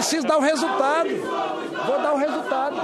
preciso dar o resultado. Vou dar o resultado.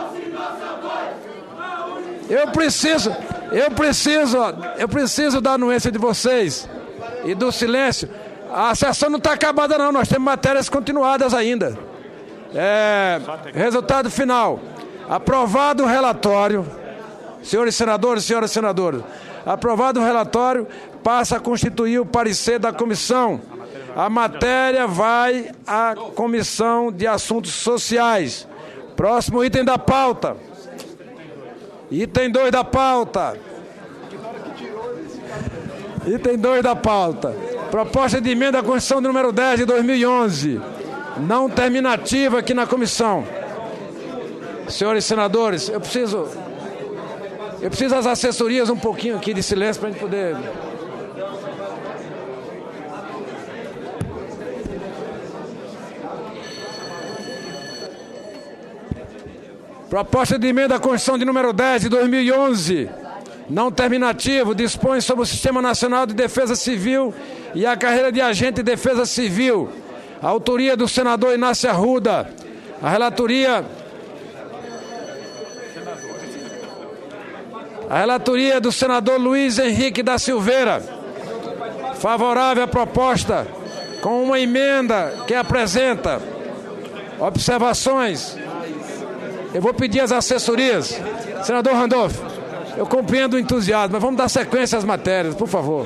Eu preciso da anuência de vocês e do silêncio. A sessão não está acabada não, nós temos matérias continuadas ainda. Resultado final. Aprovado o relatório, senhores senadores e senhoras senadoras, aprovado o relatório, passa a constituir o parecer da comissão. A matéria vai à Comissão de Assuntos Sociais. Próximo item da pauta. Item 2 da pauta. Item 2 da pauta. Proposta de emenda à Constituição número 10 de 2011. Não terminativa aqui na comissão. Senhores senadores, eu preciso das assessorias um pouquinho aqui de silêncio para a gente poder... Proposta de emenda à Constituição de número 10 de 2011, não terminativo, dispõe sobre o Sistema Nacional de Defesa Civil e a carreira de agente de defesa civil. A autoria do senador Inácio Arruda. A relatoria do senador Luiz Henrique da Silveira. Favorável à proposta, com uma emenda que apresenta observações. Eu vou pedir às assessorias. Senador Randolph, eu compreendo o entusiasmo, mas vamos dar sequência às matérias, por favor.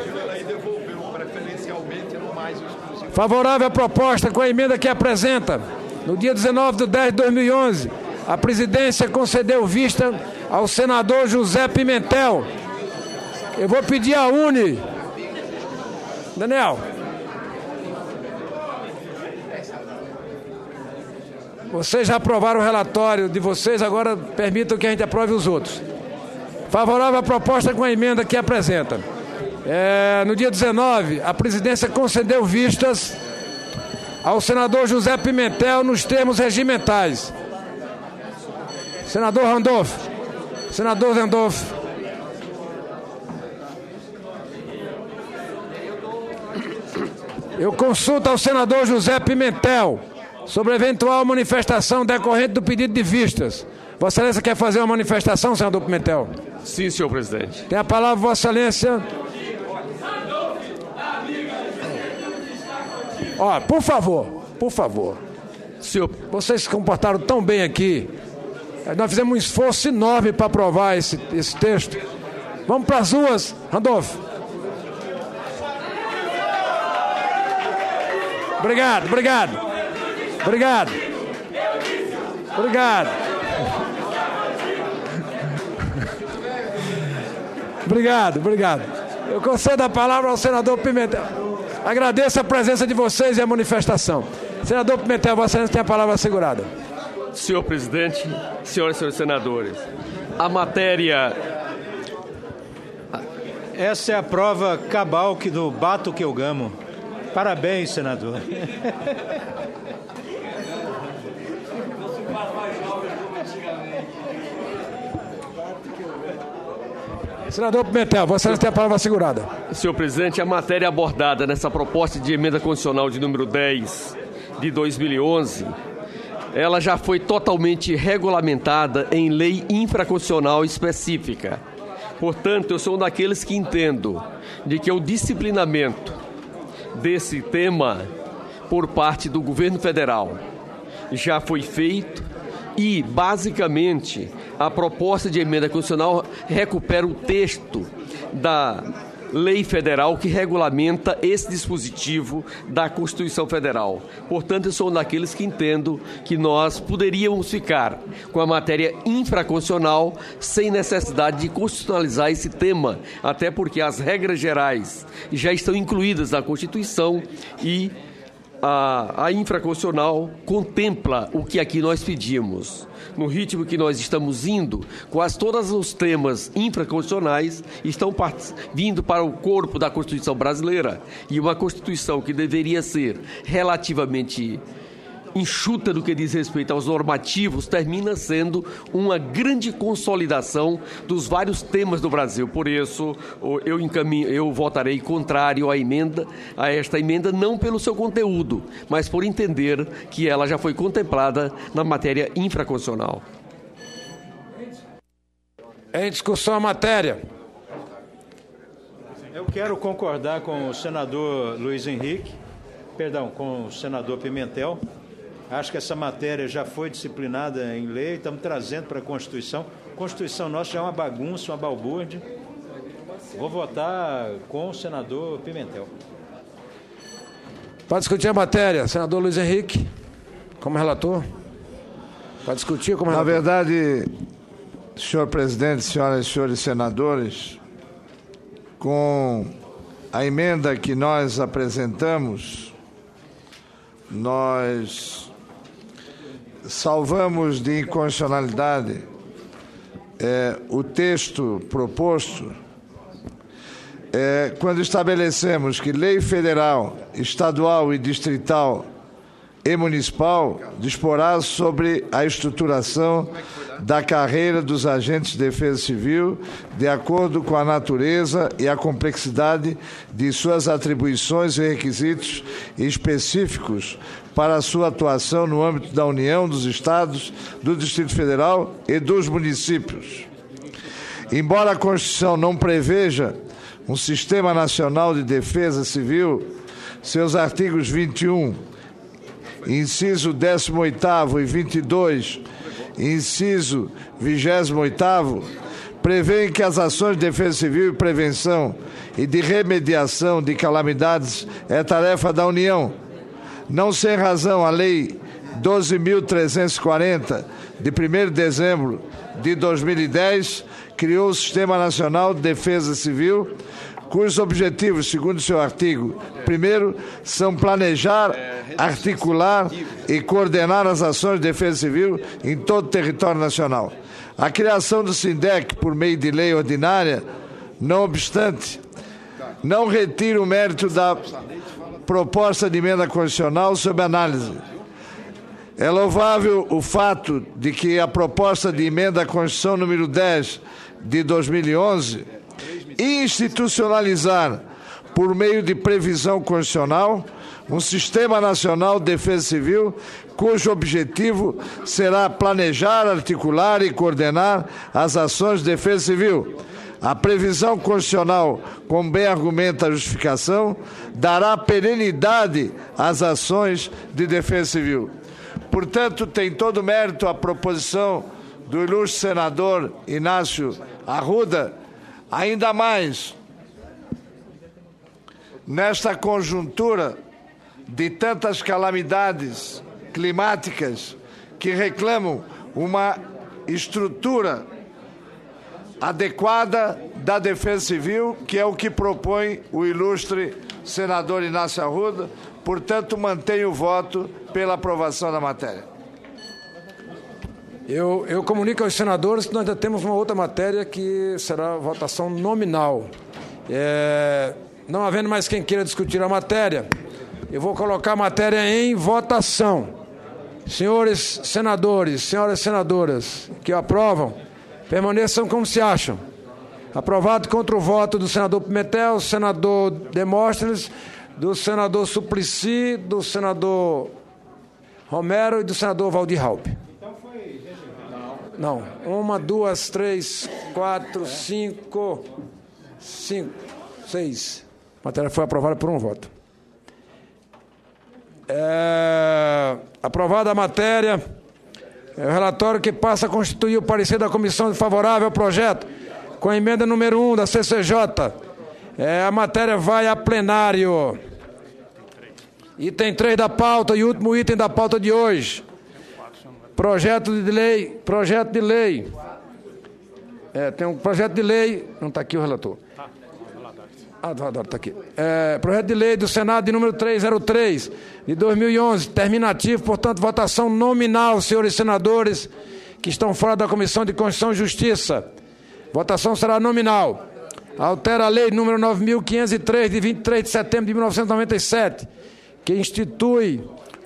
Favorável à proposta com a emenda que apresenta. No dia 19/10/2011, a presidência concedeu vista ao senador José Pimentel. Eu vou pedir à UNE. Daniel. Vocês já aprovaram o relatório de vocês, agora permitam que a gente aprove os outros. Favorável à proposta com a emenda que apresenta. No dia 19, a presidência concedeu vistas ao senador José Pimentel nos termos regimentais. Senador Randolph. Senador Randolph. Eu consulto ao senador José Pimentel sobre eventual manifestação decorrente do pedido de vistas. Vossa Excelência quer fazer uma manifestação, senador Pimentel? Sim, senhor presidente. Tem a palavra, Vossa Excelência. Por favor. Senhor, vocês se comportaram tão bem aqui. Nós fizemos um esforço enorme para aprovar esse texto. Vamos para as ruas, Randolph. Obrigado. Eu concedo a palavra ao senador Pimentel. Agradeço a presença de vocês e a manifestação. Senador Pimentel, Vossa Excelência tem a palavra assegurada. Senhor presidente, senhoras e senhores senadores, a matéria... Essa é a prova cabal que do bato que eu gamo. Parabéns, senador. Senador Pimentel, Vossa Excelência tem a palavra assegurada. Senhor presidente, a matéria abordada nessa proposta de emenda constitucional de número 10 de 2011, ela já foi totalmente regulamentada em lei infraconstitucional específica. Portanto, eu sou um daqueles que entendo de que o disciplinamento desse tema por parte do governo federal já foi feito. E, basicamente, a proposta de emenda constitucional recupera o texto da lei federal que regulamenta esse dispositivo da Constituição Federal. Portanto, eu sou um daqueles que entendo que nós poderíamos ficar com a matéria infraconstitucional sem necessidade de constitucionalizar esse tema, até porque as regras gerais já estão incluídas na Constituição e a infraconstitucional contempla o que aqui nós pedimos. No ritmo que nós estamos indo, quase todos os temas infraconstitucionais estão vindo para o corpo da Constituição brasileira. E uma Constituição que deveria ser relativamente enxuta no que diz respeito aos normativos, termina sendo uma grande consolidação dos vários temas do Brasil. Por isso, eu votarei contrário a esta emenda, não pelo seu conteúdo, mas por entender que ela já foi contemplada na matéria infraconstitucional. Em discussão a matéria. Eu quero concordar com o senador Luiz Henrique, com o senador Pimentel. Acho que essa matéria já foi disciplinada em lei, estamos trazendo para a Constituição. A Constituição nossa já é uma bagunça, uma balbúrdia. Vou votar com o senador Pimentel. Para discutir a matéria, senador Luiz Henrique, como relator. Para discutir como relator. Na verdade, senhor presidente, senhoras e senhores senadores, com a emenda que nós apresentamos, nós salvamos de inconstitucionalidade o texto proposto quando estabelecemos que lei federal, estadual e distrital e municipal disporá sobre a estruturação da carreira dos agentes de defesa civil de acordo com a natureza e a complexidade de suas atribuições e requisitos específicos para a sua atuação no âmbito da União, dos Estados, do Distrito Federal e dos municípios. Embora a Constituição não preveja um Sistema Nacional de Defesa Civil, seus artigos 21, inciso 18º e 22, inciso 28º, prevêem que as ações de defesa civil e prevenção e de remediação de calamidades é tarefa da União. Não sem razão, a Lei 12.340, de 1º de dezembro de 2010, criou o Sistema Nacional de Defesa Civil, cujos objetivos, segundo seu artigo 1º, são planejar, articular e coordenar as ações de defesa civil em todo o território nacional. A criação do SINDEC por meio de lei ordinária, não obstante, não retira o mérito da proposta de emenda constitucional sob análise. É louvável o fato de que a proposta de emenda à Constituição número 10 de 2011 institucionalizar, por meio de previsão constitucional, um Sistema Nacional de Defesa Civil, cujo objetivo será planejar, articular e coordenar as ações de defesa civil. A previsão constitucional, como bem argumenta a justificação, dará perenidade às ações de defesa civil. Portanto, tem todo o mérito a proposição do ilustre senador Inácio Arruda, ainda mais nesta conjuntura de tantas calamidades climáticas que reclamam uma estrutura adequada da defesa civil, que é o que propõe o ilustre senador Inácio Arruda. Portanto, mantenho o voto pela aprovação da matéria. Eu comunico aos senadores que nós ainda temos uma outra matéria que será votação nominal. Não havendo mais quem queira discutir a matéria, eu vou colocar a matéria em votação. Senhores senadores, senhoras senadoras que aprovam, permaneçam como se acham. Aprovado contra o voto do senador Pimentel, do senador Demóstenes, do senador Suplicy, do senador Romero e do senador Valdir Raupp. Não. 1, 2, 3, 4, 5, 6. A matéria foi aprovada por um voto. Aprovada a matéria, o relatório que passa a constituir o parecer da comissão favorável ao projeto, com a emenda número 1 da CCJ. A matéria vai a plenário. Item 3 da pauta e último item da pauta de hoje. Projeto de lei. Tem um projeto de lei. Não está aqui o relator. Está aqui. Projeto de lei do Senado de número 303, de 2011, terminativo, portanto, votação nominal, senhores senadores que estão fora da Comissão de Constituição e Justiça. Votação será nominal. Altera a lei número 9.503, de 23 de setembro de 1997, que institui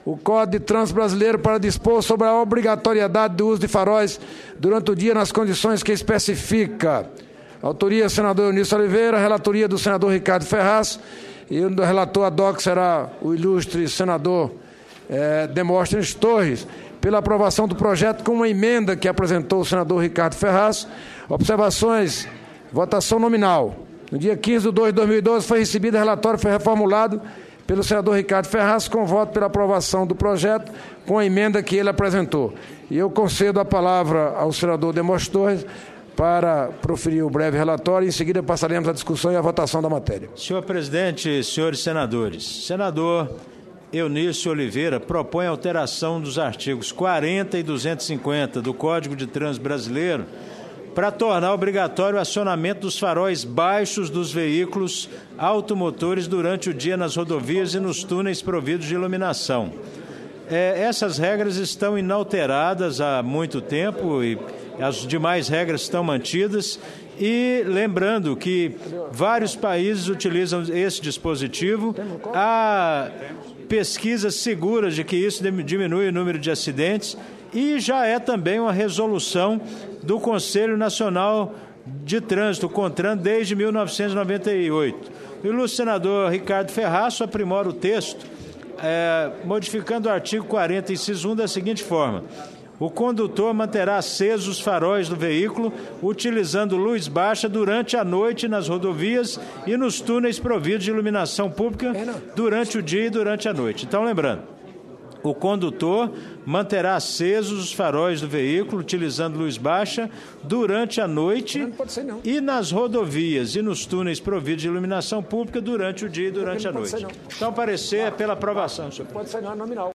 o Código de Trânsito Brasileiro para dispor sobre a obrigatoriedade do uso de faróis durante o dia nas condições que especifica. Autoria, senador Eunício Oliveira, relatoria do senador Ricardo Ferraz, e o relator ad hoc será o ilustre senador Demóstenes Torres, pela aprovação do projeto com uma emenda que apresentou o senador Ricardo Ferraz. Observações, votação nominal. No dia 15 de 2 de 2012 foi recebido o relatório, foi reformulado pelo senador Ricardo Ferraz, com voto pela aprovação do projeto, com a emenda que ele apresentou. E eu concedo a palavra ao senador Demóstenes Torres para proferir o breve relatório, e em seguida passaremos à discussão e à votação da matéria. Senhor presidente, senhores senadores, senador Eunício Oliveira propõe alteração dos artigos 40 e 250 do Código de Trânsito Brasileiro para tornar obrigatório o acionamento dos faróis baixos dos veículos automotores durante o dia nas rodovias e nos túneis providos de iluminação. Essas regras estão inalteradas há muito tempo e as demais regras estão mantidas. E lembrando que vários países utilizam esse dispositivo, há pesquisas seguras de que isso diminui o número de acidentes, e já é também uma resolução do Conselho Nacional de Trânsito, CONTRAN, desde 1998. O ilustre senador Ricardo Ferraz aprimora o texto, modificando o artigo 40, inciso 1, da seguinte forma: o condutor manterá acesos os faróis do veículo, utilizando luz baixa durante a noite nas rodovias e nos túneis providos de iluminação pública durante o dia e durante a noite. Então, lembrando, o condutor manterá acesos os faróis do veículo, utilizando luz baixa durante a noite e nas rodovias e nos túneis providos de iluminação pública durante o dia e durante a noite. Então, parecer é pela aprovação, senhor. Pode ser nominal.